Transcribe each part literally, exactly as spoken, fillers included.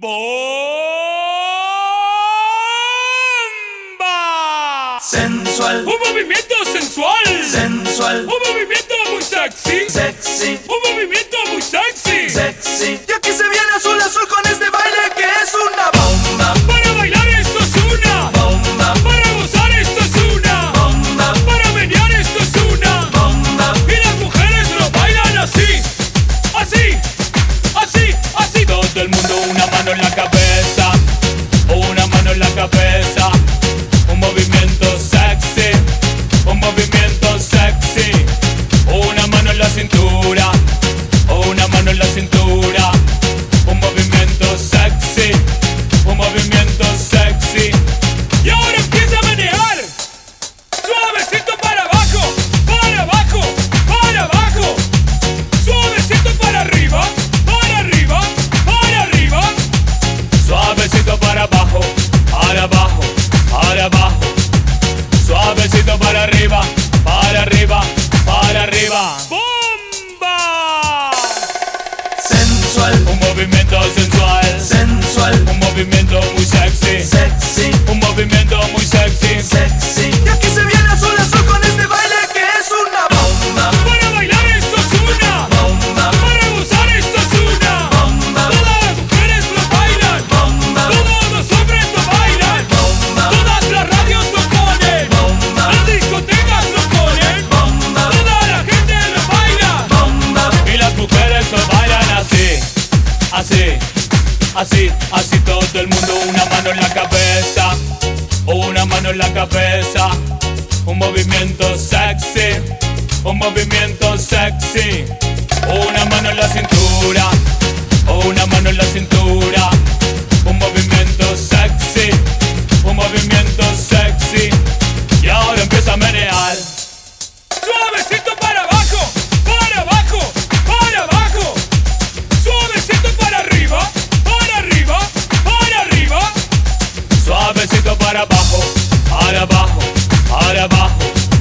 ¡Bomba! Sensual, Un movimiento sensual. sensual, Un movimiento muy sexy. sexy, Un movimiento muy sexy. sexy. Y aquí se viene azul azul con este baile que es una bomba, Para bailar esto es una. bomba, Para gozar esto es una. bomba, Para menear esto es una. bomba. Y las mujeres lo bailan así. Así. Así. Así. Todo el mundo una mano en la cabeza. Una mano en la cabeza. Un movimiento sexy. Un movimiento sexy. Una mano en la cintura. Una mano en la cintura. Un movimiento sexy. Un movimiento sexy. Y ahora empieza a manejar. Suavecito para abajo. Para abajo. Para abajo. Suavecito para arriba. Para arriba. Para arriba. Suavecito para abajo. Para abajo. Para abajo. Suavecito para arriba. Para arriba. Para arriba. ¡Bomba! Sensual, Un movimiento sensual. sensual, Un movimiento muy sexy. sexy, Un movimiento muy sexy. sexy. Y aquí se viene azul azul con este baile que es una bomba, Para bailar esto es una. bomba, Para gozar esto es una. bomba, Todas las mujeres lo bailan. bomba, Todos los hombres lo bailan. bomba, Todas las radios lo ponen. bomba, Las discotecas lo ponen. bomba, Toda la gente lo baila. bomba. Y las mujeres lo bailan así. Así. Así. Así todo el mundo. Una mano en la cabeza. Una mano en la cabeza. Un movimiento sexy. Un movimiento sexy. Una mano en la cintura. Una mano en la cintura. Un movimiento sexy. Un movimiento sexy. Y ahora empieza a menear. Suavecito para abajo. Para abajo. Para abajo. Suavecito para arriba. Para arriba. Para arriba. Suavecito para abajo. Para abajo. Para abajo.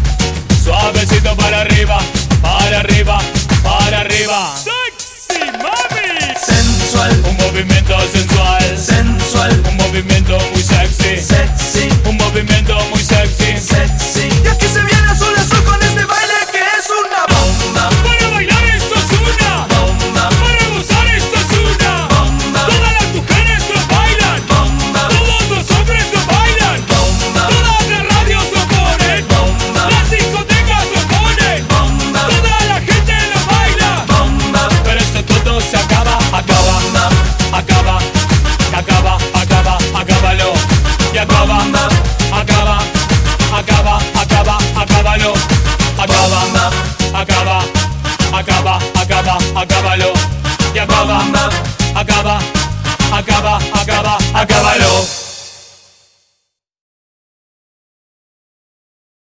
Suavecito para arriba. Para arriba. Para arriba. Sexy mami. Sensual, Un movimiento sensual. sensual, Un movimiento muy sexy. sexy, Un movimiento muy sexy. sexy. Y aquí se viene azul azul con este baile que es una bomba, Para bailar esto es una. bomba, Para gozar esto es una. bomba, Todas las mujeres lo bailan. bomba, Todos los hombres lo bailan. bomba, Todas las radios lo ponen. bomba, Las discotecas lo ponen. bomba, Toda la gente lo baila. bomba, Pero esto todo se acaba, acaba, bomba, acaba, acaba, acaba, acábalo. Y acaba, acaba, acaba, acaba, acábalo. Acaba, acaba, acaba, acaba, acábalo. Y acaba, acaba, acaba, acaba,